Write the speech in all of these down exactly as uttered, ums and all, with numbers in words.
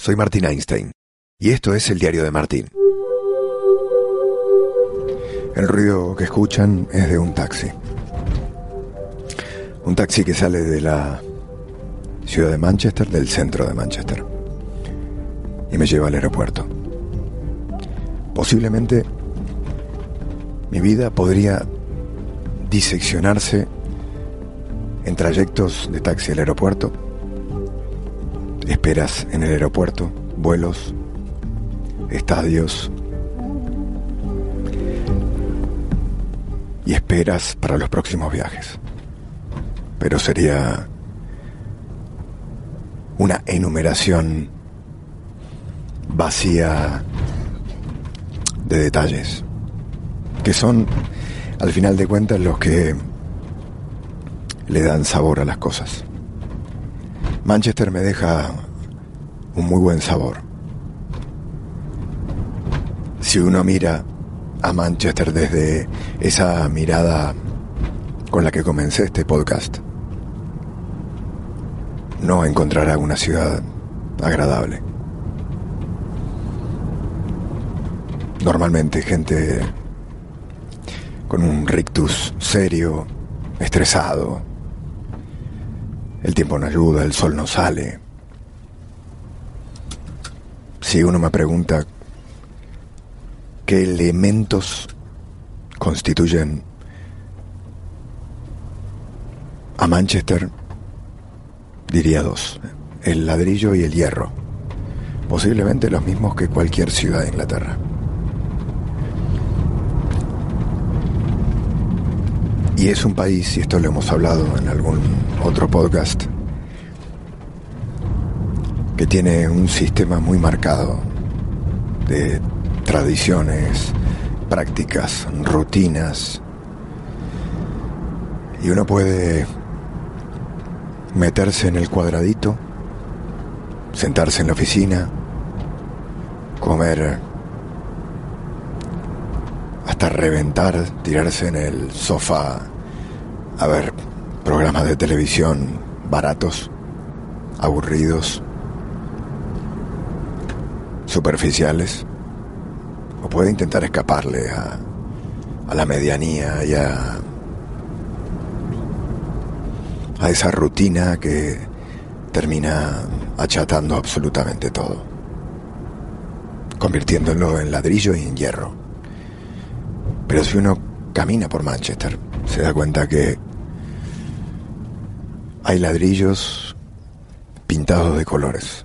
soy Martín Einstein y esto es el diario de Martín. El ruido que escuchan es de un taxi. Un taxi que sale de la ciudad de Manchester, del centro de Manchester, y me lleva al aeropuerto. Posiblemente mi vida podría diseccionarse en trayectos de taxi al aeropuerto, esperas en el aeropuerto, vuelos, estadios y esperas para los próximos viajes. Pero sería una enumeración vacía de detalles, que son, al final de cuentas, los que le dan sabor a las cosas. Manchester me deja un muy buen sabor. Si uno mira a Manchester desde esa mirada con la que comencé este podcast, no encontrará una ciudad agradable. Normalmente gente con un rictus serio, estresado, el tiempo no ayuda, el sol no sale. Si uno me pregunta qué elementos constituyen a Manchester, diría dos: el ladrillo y el hierro, posiblemente los mismos que cualquier ciudad de Inglaterra. Y es un país, y esto lo hemos hablado en algún otro podcast, que tiene un sistema muy marcado de tradiciones, prácticas, rutinas, y uno puede meterse en el cuadradito, sentarse en la oficina, comer hasta reventar, tirarse en el sofá a ver programas de televisión baratos, aburridos, superficiales, o puede intentar escaparle a, a la medianía y a, a esa rutina que termina achatando absolutamente todo, convirtiéndolo en ladrillo y en hierro. Pero si uno camina por Manchester, se da cuenta que hay ladrillos pintados de colores,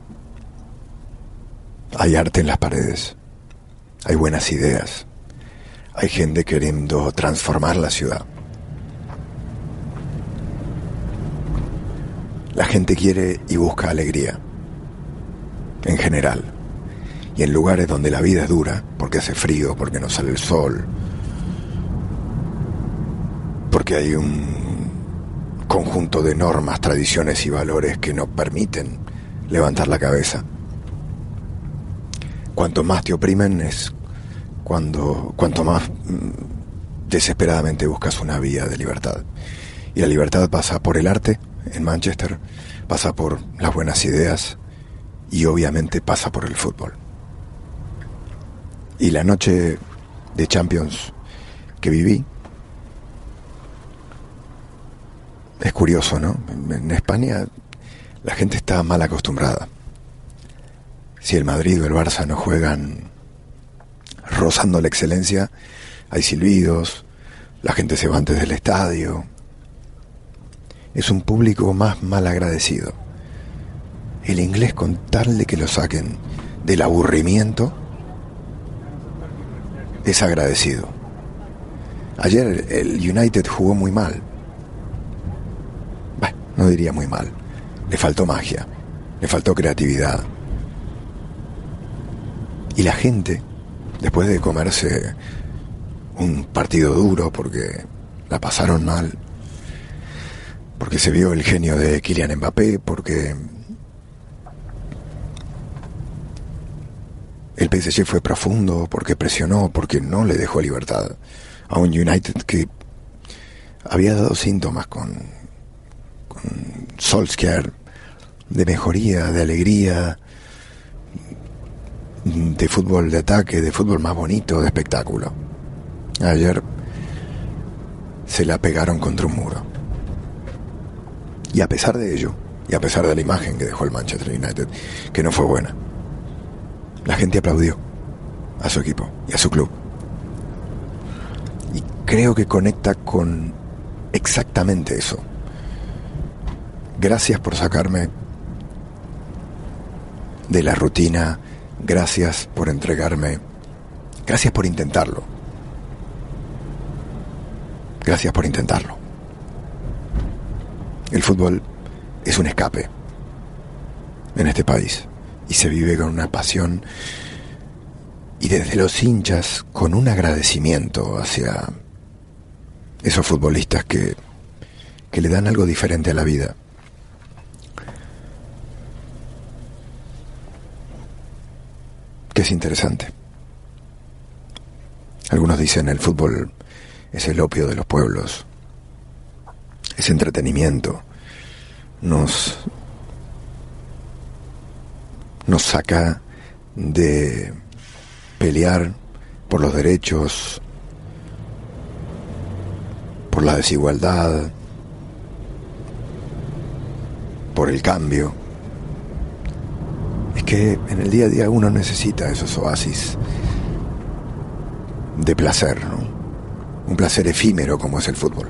hay arte en las paredes, hay buenas ideas, hay gente queriendo transformar la ciudad. La gente quiere y busca alegría, en general, y en lugares donde la vida es dura, porque hace frío, porque no sale el sol, porque hay un conjunto de normas, tradiciones y valores que no permiten levantar la cabeza. Cuanto más te oprimen es cuando, cuanto más mm, desesperadamente buscas una vía de libertad. Y la libertad pasa por el arte en Manchester, pasa por las buenas ideas y obviamente pasa por el fútbol. Y la noche de Champions que viví, es curioso, ¿no? En España la gente está mal acostumbrada. Si el Madrid o el Barça no juegan rozando la excelencia, hay silbidos, la gente se va antes del estadio. Es un público más mal agradecido. El inglés, con tal de que lo saquen del aburrimiento, es agradecido. Ayer el United jugó muy mal. Bueno, no diría muy mal. Le faltó magia, le faltó creatividad. Y la gente, después de comerse un partido duro porque la pasaron mal, porque se vio el genio de Kylian Mbappé, porque el P S G fue profundo, porque presionó, porque no le dejó libertad a un United que había dado síntomas con, con Solskjaer de mejoría, de alegría, de fútbol de ataque, de fútbol más bonito, de espectáculo. Ayer se la pegaron contra un muro. Y a pesar de ello, y a pesar de la imagen que dejó el Manchester United, que no fue buena, la gente aplaudió a su equipo y a su club. Y creo que conecta con exactamente eso. Gracias por sacarme de la rutina, gracias por entregarme, gracias por intentarlo. Gracias por intentarlo. El fútbol es un escape en este país y se vive con una pasión y desde los hinchas con un agradecimiento hacia esos futbolistas que, que le dan algo diferente a la vida. Que es interesante. Algunos dicen el fútbol es el opio de los pueblos, es entretenimiento, nos, nos saca de pelear por los derechos, por la desigualdad, por el cambio. Es que en el día a día uno necesita esos oasis de placer, ¿no? Un placer efímero como es el fútbol,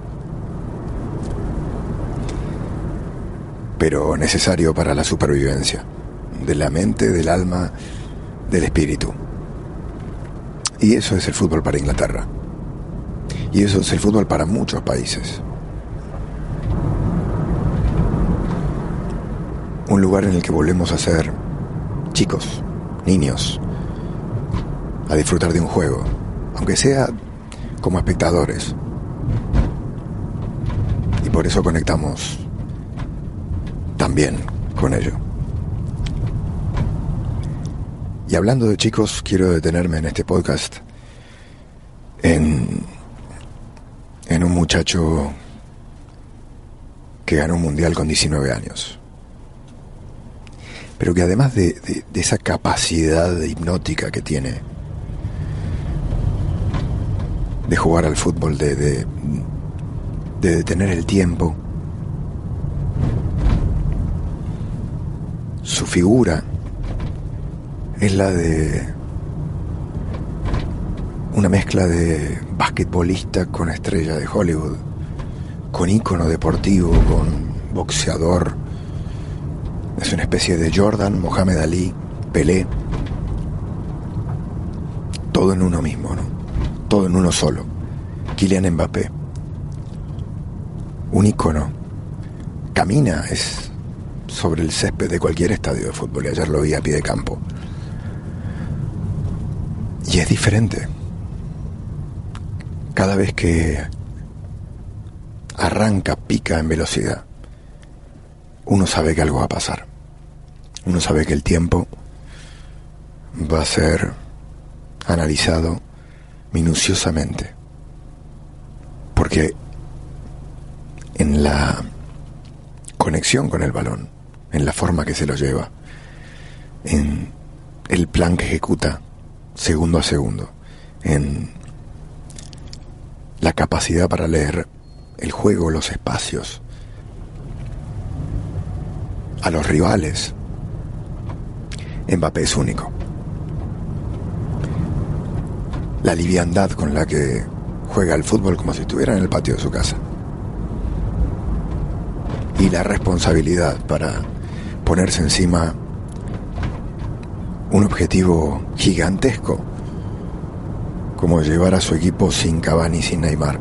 pero necesario para la supervivencia de la mente, del alma, del espíritu. Y eso es el fútbol para Inglaterra, y eso es el fútbol para muchos países. Un lugar en el que volvemos a ser chicos, niños, a disfrutar de un juego, aunque sea como espectadores. Y por eso conectamos también con ello. Y hablando de chicos, quiero detenerme en este podcast en, en un muchacho que ganó un mundial con diecinueve años. Pero que además de, de, de esa capacidad hipnótica que tiene de jugar al fútbol, de, de, de detener el tiempo, su figura es la de una mezcla de basquetbolista con estrella de Hollywood, con ícono deportivo, con boxeador. Es una especie de Jordan, Mohamed Ali, Pelé, todo en uno mismo, ¿no? Todo en uno solo. Kylian Mbappé, un ícono, camina es sobre el césped de cualquier estadio de fútbol, y ayer lo vi a pie de campo. Y es diferente. Cada vez que arranca, pica en velocidad, uno sabe que algo va a pasar. Uno sabe que el tiempo va a ser analizado minuciosamente, porque en la conexión con el balón, en la forma que se lo lleva, en el plan que ejecuta segundo a segundo, en la capacidad para leer el juego, los espacios, a los rivales, Mbappé es único. La liviandad con la que juega el fútbol como si estuviera en el patio de su casa. Y la responsabilidad para ponerse encima un objetivo gigantesco, como llevar a su equipo sin Cavani y sin Neymar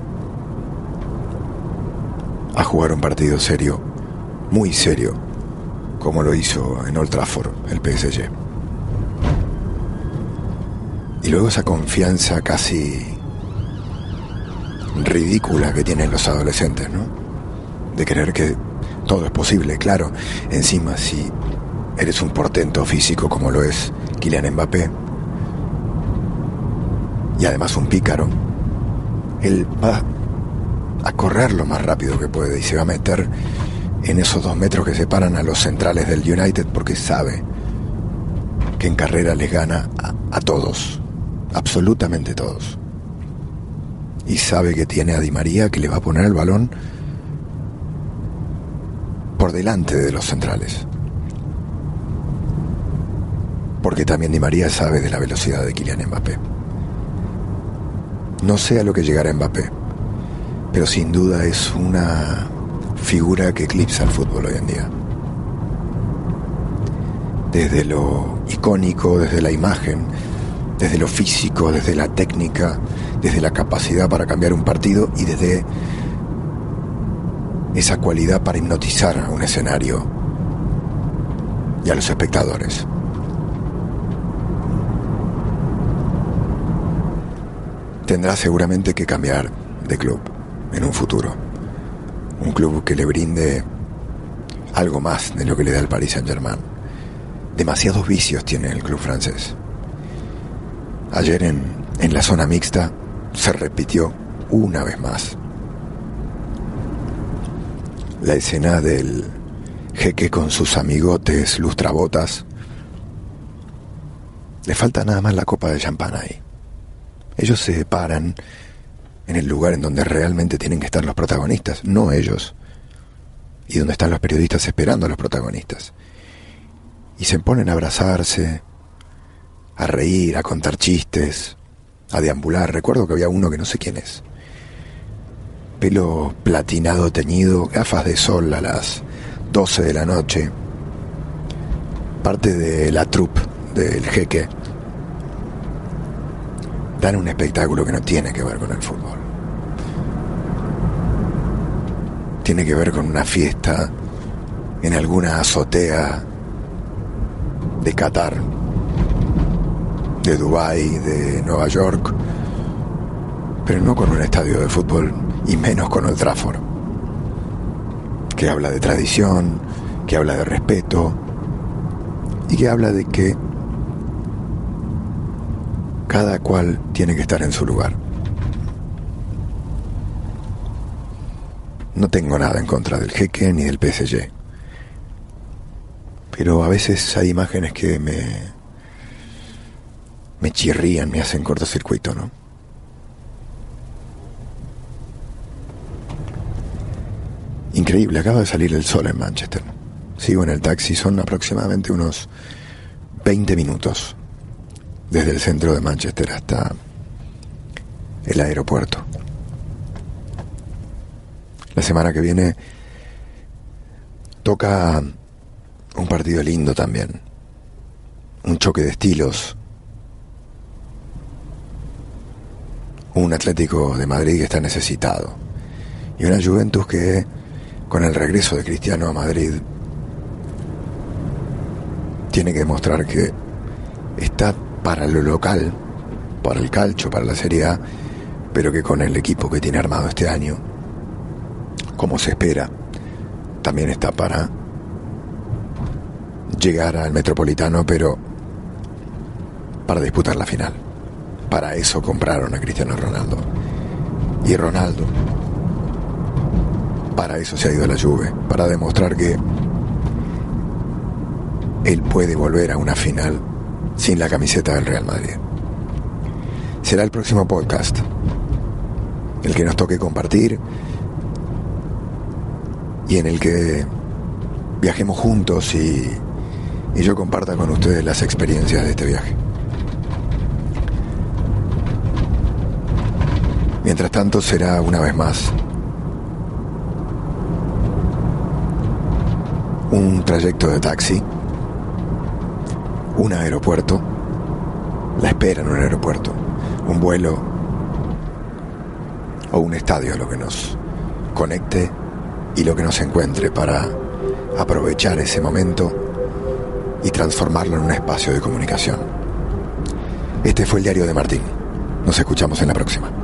a jugar un partido serio, muy serio, como lo hizo en Old Trafford el P S G. Y luego esa confianza casi ridícula que tienen los adolescentes, ¿no? De creer que todo es posible, claro. Encima, si eres un portento físico como lo es Kylian Mbappé, y además un pícaro, él va a correr lo más rápido que puede y se va a meter en esos dos metros que separan a los centrales del United, porque sabe que en carrera les gana a, a todos, absolutamente todos. Y sabe que tiene a Di María, que le va a poner el balón por delante de los centrales. Porque también Di María sabe de la velocidad de Kylian Mbappé. No sé a lo que llegará Mbappé, pero sin duda es una figura que eclipsa el fútbol hoy en día. Desde lo icónico, desde la imagen, desde lo físico, desde la técnica, desde la capacidad para cambiar un partido y desde esa cualidad para hipnotizar a un escenario y a los espectadores. Tendrá seguramente que cambiar de club en un futuro. Un club que le brinde algo más de lo que le da el Paris Saint-Germain. Demasiados vicios tiene el club francés. Ayer en, en la zona mixta se repitió una vez más la escena del jeque con sus amigotes lustrabotas. Le falta nada más la copa de champán ahí. Ellos se paran en el lugar en donde realmente tienen que estar los protagonistas, no ellos, y donde están los periodistas esperando a los protagonistas. Y se ponen a abrazarse, a reír, a contar chistes, a deambular. Recuerdo que había uno que no sé quién es. Pelo platinado teñido, gafas de sol a las doce de la noche. Parte de la troupe del jeque. Dan un espectáculo que no tiene que ver con el fútbol. Tiene que ver con una fiesta en alguna azotea de Qatar, de Dubái, de Nueva York, pero no con un estadio de fútbol y menos con Old Trafford, que habla de tradición, que habla de respeto y que habla de que cada cual tiene que estar en su lugar. No tengo nada en contra del jeque ni del P S G, pero a veces hay imágenes que me me chirrían, me hacen cortocircuito, ¿no? Increíble, acaba de salir el sol en Manchester. Sigo en el taxi, son aproximadamente unos veinte minutos desde el centro de Manchester hasta el aeropuerto. La semana que viene toca un partido lindo también, un choque de estilos, un Atlético de Madrid que está necesitado y una Juventus que con el regreso de Cristiano a Madrid tiene que demostrar que está para lo local, para el calcio, para la Serie A, pero que con el equipo que tiene armado este año, como se espera, también está para llegar al Metropolitano, pero para disputar la final. Para eso compraron a Cristiano Ronaldo. Y Ronaldo, para eso se ha ido a la Juve, para demostrar que él puede volver a una final sin la camiseta del Real Madrid. Será el próximo podcast el que nos toque compartir y en el que viajemos juntos y, y yo comparta con ustedes las experiencias de este viaje. Mientras tanto será una vez más un trayecto de taxi, un aeropuerto, la espera en un aeropuerto, un vuelo o un estadio, lo que nos conecte y lo que nos encuentre para aprovechar ese momento y transformarlo en un espacio de comunicación. Este fue el Diario de Martín. Nos escuchamos en la próxima.